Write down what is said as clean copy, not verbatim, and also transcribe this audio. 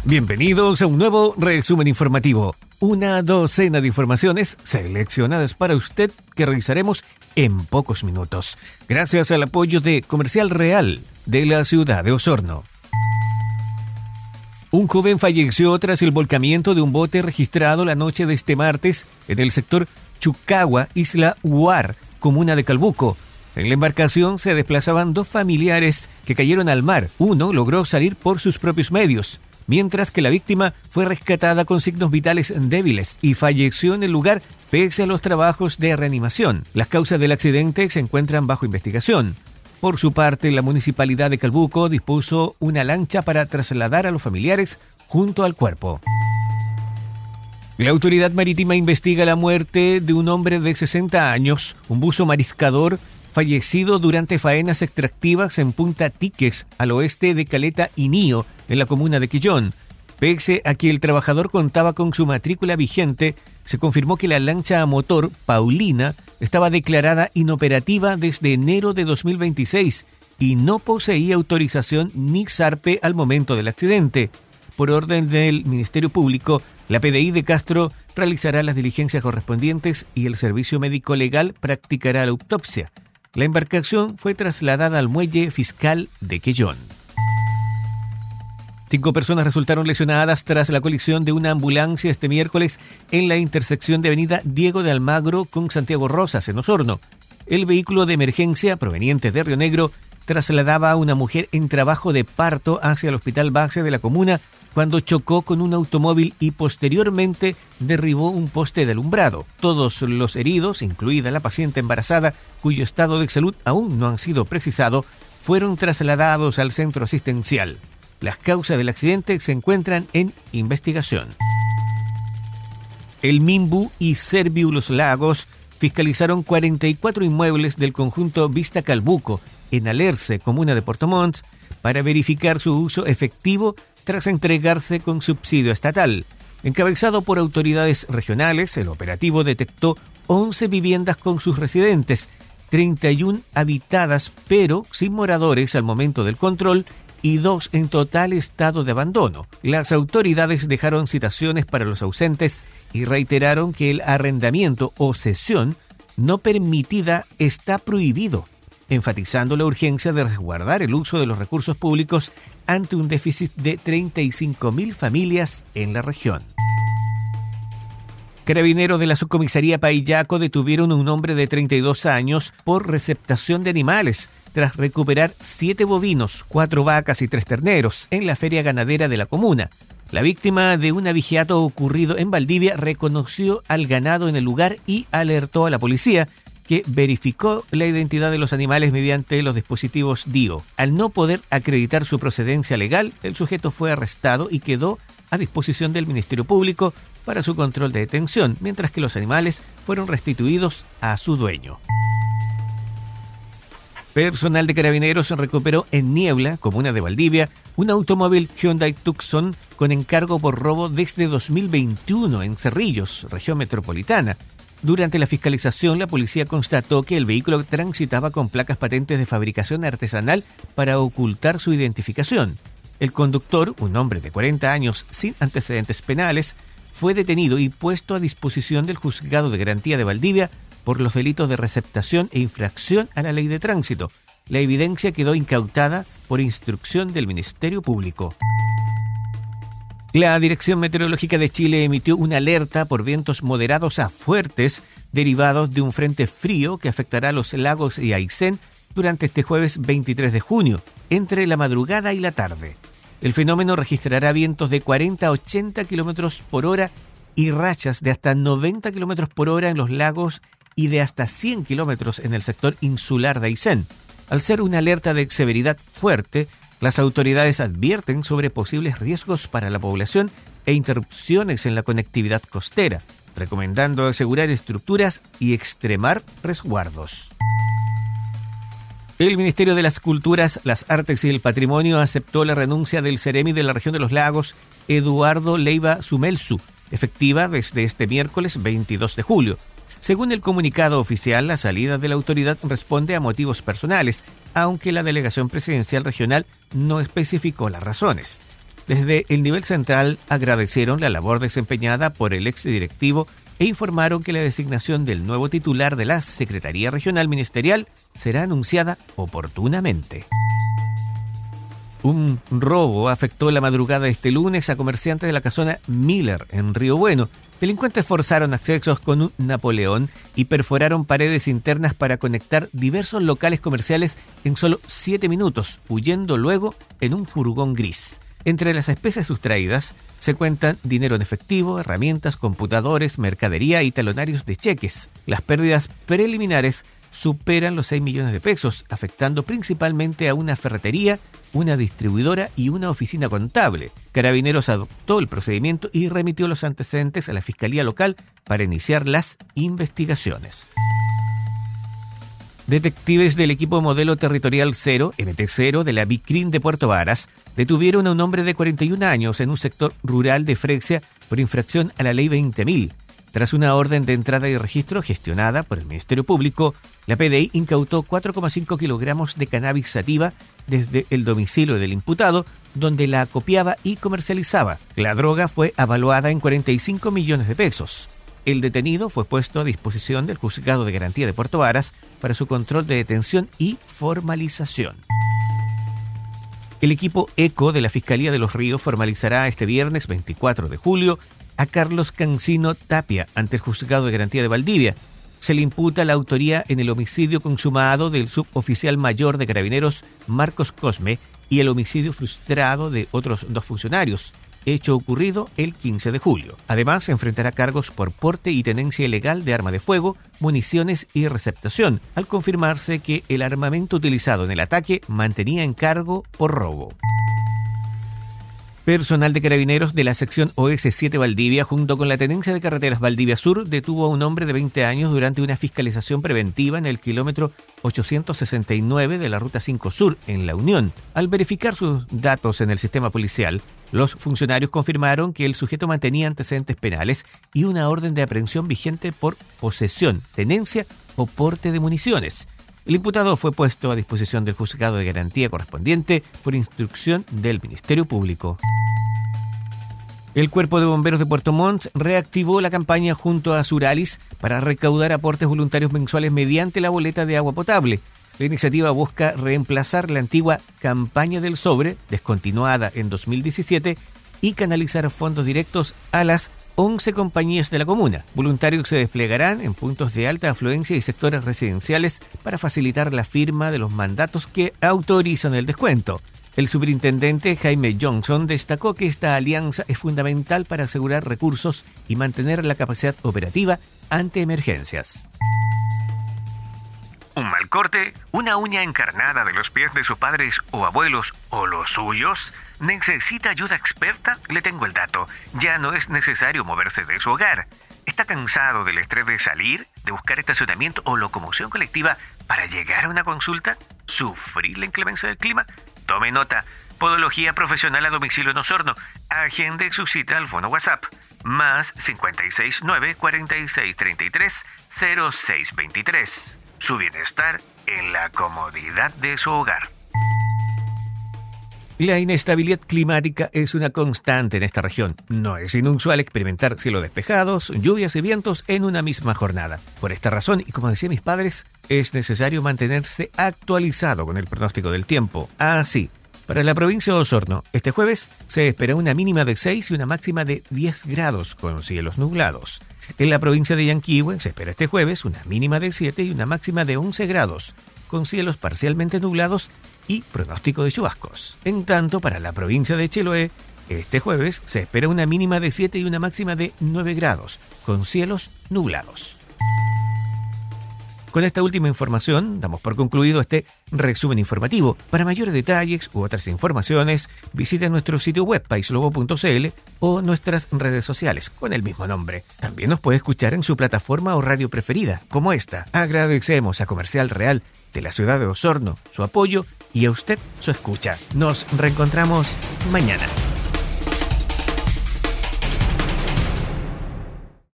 Bienvenidos a un nuevo resumen informativo. Una docena de informaciones seleccionadas para usted que revisaremos en pocos minutos, gracias al apoyo de Comercial Real de la ciudad de Osorno. Un joven falleció tras el volcamiento de un bote registrado la noche de este martes en el sector Chucagua, Isla Huar, comuna de Calbuco. En la embarcación se desplazaban dos familiares que cayeron al mar. Uno logró salir por sus propios medios, mientras que la víctima fue rescatada con signos vitales débiles y falleció en el lugar pese a los trabajos de reanimación. Las causas del accidente se encuentran bajo investigación. Por su parte, la Municipalidad de Calbuco dispuso una lancha para trasladar a los familiares junto al cuerpo. La autoridad marítima investiga la muerte de un hombre de 60 años, un buzo mariscador, fallecido durante faenas extractivas en Punta Tiques, al oeste de Caleta Inío, en la comuna de Quillón. Pese a que el trabajador contaba con su matrícula vigente, se confirmó que la lancha a motor Paulina estaba declarada inoperativa desde enero de 2026 y no poseía autorización ni zarpe al momento del accidente. Por orden del Ministerio Público, la PDI de Castro realizará las diligencias correspondientes y el Servicio Médico Legal practicará la autopsia. La embarcación fue trasladada al muelle fiscal de Quillón. 5 personas resultaron lesionadas tras la colisión de una ambulancia este miércoles en la intersección de avenida Diego de Almagro con Santiago Rosas, en Osorno. El vehículo de emergencia proveniente de Río Negro trasladaba a una mujer en trabajo de parto hacia el hospital base de la comuna cuando chocó con un automóvil y posteriormente derribó un poste de alumbrado. Todos los heridos, incluida la paciente embarazada, cuyo estado de salud aún no han sido precisado, fueron trasladados al centro asistencial. Las causas del accidente se encuentran en investigación. El Minbu y Serviu Los Lagos fiscalizaron 44 inmuebles del conjunto Vista Calbuco, en Alerce, comuna de Puerto Montt, para verificar su uso efectivo tras entregarse con subsidio estatal. Encabezado por autoridades regionales, el operativo detectó 11 viviendas con sus residentes, 31 habitadas pero sin moradores al momento del control y 2 en total estado de abandono. Las autoridades dejaron citaciones para los ausentes y reiteraron que el arrendamiento o cesión no permitida está prohibido, enfatizando la urgencia de resguardar el uso de los recursos públicos ante un déficit de 35.000 familias en la región. Carabineros de la subcomisaría Paillaco detuvieron a un hombre de 32 años por receptación de animales, tras recuperar 7 bovinos, 4 vacas y 3 terneros en la feria ganadera de la comuna. La víctima de un abigeato ocurrido en Valdivia reconoció al ganado en el lugar y alertó a la policía, que verificó la identidad de los animales mediante los dispositivos DIO. Al no poder acreditar su procedencia legal, el sujeto fue arrestado y quedó a disposición del Ministerio Público para su control de detención, mientras que los animales fueron restituidos a su dueño. Personal de Carabineros recuperó en Niebla, comuna de Valdivia, un automóvil Hyundai Tucson con encargo por robo desde 2021 en Cerrillos, región metropolitana. Durante la fiscalización, la policía constató que el vehículo transitaba con placas patentes de fabricación artesanal para ocultar su identificación. El conductor, un hombre de 40 años sin antecedentes penales, fue detenido y puesto a disposición del Juzgado de Garantía de Valdivia por los delitos de receptación e infracción a la ley de tránsito. La evidencia quedó incautada por instrucción del Ministerio Público. La Dirección Meteorológica de Chile emitió una alerta por vientos moderados a fuertes derivados de un frente frío que afectará a los lagos y Aysén durante este jueves 23 de junio, entre la madrugada y la tarde. El fenómeno registrará vientos de 40 a 80 km por hora y rachas de hasta 90 km por hora en los lagos y de hasta 100 km en el sector insular de Aysén. Al ser una alerta de severidad fuerte, las autoridades advierten sobre posibles riesgos para la población e interrupciones en la conectividad costera, recomendando asegurar estructuras y extremar resguardos. El Ministerio de las Culturas, las Artes y el Patrimonio aceptó la renuncia del Ceremi de la región de los Lagos, Eduardo Leiva Sumelsu, efectiva desde este miércoles 22 de julio. Según el comunicado oficial, la salida de la autoridad responde a motivos personales, aunque la delegación presidencial regional no especificó las razones. Desde el nivel central agradecieron la labor desempeñada por el exdirectivo e informaron que la designación del nuevo titular de la Secretaría Regional Ministerial será anunciada oportunamente. Un robo afectó la madrugada de este lunes a comerciantes de la casona Miller en Río Bueno. Delincuentes forzaron accesos con un Napoleón y perforaron paredes internas para conectar diversos locales comerciales en solo 7 minutos, huyendo luego en un furgón gris. Entre las especies sustraídas se cuentan dinero en efectivo, herramientas, computadores, mercadería y talonarios de cheques. Las pérdidas preliminares superan los 6 millones de pesos, afectando principalmente a una ferretería, una distribuidora y una oficina contable. Carabineros adoptó el procedimiento y remitió los antecedentes a la Fiscalía Local para iniciar las investigaciones. Detectives del equipo Modelo Territorial 0, MT0, de la BICRIN de Puerto Varas, detuvieron a un hombre de 41 años en un sector rural de Frexia por infracción a la Ley 20.000. Tras una orden de entrada y registro gestionada por el Ministerio Público, la PDI incautó 4,5 kilogramos de cannabis sativa desde el domicilio del imputado, donde la acopiaba y comercializaba. La droga fue avaluada en 45 millones de pesos. El detenido fue puesto a disposición del Juzgado de Garantía de Puerto Varas para su control de detención y formalización. El equipo ECO de la Fiscalía de los Ríos formalizará este viernes 24 de julio a Carlos Cancino Tapia ante el Juzgado de Garantía de Valdivia. Se le imputa la autoría en el homicidio consumado del suboficial mayor de Carabineros Marcos Cosme y el homicidio frustrado de otros 2 funcionarios, hecho ocurrido el 15 de julio. Además, se enfrentará cargos por porte y tenencia ilegal de arma de fuego, municiones y receptación, al confirmarse que el armamento utilizado en el ataque mantenía en cargo por robo. Personal de Carabineros de la sección OS7 Valdivia, junto con la Tenencia de Carreteras Valdivia Sur, detuvo a un hombre de 20 años durante una fiscalización preventiva en el kilómetro 869 de la Ruta 5 Sur, en La Unión. Al verificar sus datos en el sistema policial, los funcionarios confirmaron que el sujeto mantenía antecedentes penales y una orden de aprehensión vigente por posesión, tenencia o porte de municiones. El imputado fue puesto a disposición del Juzgado de Garantía correspondiente por instrucción del Ministerio Público. El Cuerpo de Bomberos de Puerto Montt reactivó la campaña junto a Suralis para recaudar aportes voluntarios mensuales mediante la boleta de agua potable. La iniciativa busca reemplazar la antigua Campaña del Sobre, descontinuada en 2017, y canalizar fondos directos a las 11 compañías de la comuna. Voluntarios se desplegarán en puntos de alta afluencia y sectores residenciales para facilitar la firma de los mandatos que autorizan el descuento. El superintendente Jaime Johnson destacó que esta alianza es fundamental para asegurar recursos y mantener la capacidad operativa ante emergencias. Un mal corte, una uña encarnada de los pies de sus padres o abuelos o los suyos. ¿Necesita ayuda experta? Le tengo el dato. Ya no es necesario moverse de su hogar. ¿Está cansado del estrés de salir, de buscar estacionamiento o locomoción colectiva para llegar a una consulta? ¿Sufrir la inclemencia del clima? Tome nota. Podología profesional a domicilio en Osorno. Agende su cita al fono WhatsApp. Más 569 4633 0623. Su bienestar en la comodidad de su hogar. La inestabilidad climática es una constante en esta región. No es inusual experimentar cielos despejados, lluvias y vientos en una misma jornada. Por esta razón, y como decían mis padres, es necesario mantenerse actualizado con el pronóstico del tiempo. Así, para la provincia de Osorno, este jueves se espera una mínima de 6 y una máxima de 10 grados con cielos nublados. En la provincia de Yanquihue se espera este jueves una mínima de 7 y una máxima de 11 grados, con cielos parcialmente nublados y pronóstico de chubascos. En tanto, para la provincia de Chiloé, este jueves se espera una mínima de 7 y una máxima de 9 grados, con cielos nublados. Con esta última información, damos por concluido este resumen informativo. Para mayores detalles u otras informaciones, visita nuestro sitio web paislobo.cl o nuestras redes sociales con el mismo nombre. También nos puede escuchar en su plataforma o radio preferida, como esta. Agradecemos a Comercial Real de la ciudad de Osorno su apoyo y a usted su escucha. Nos reencontramos mañana.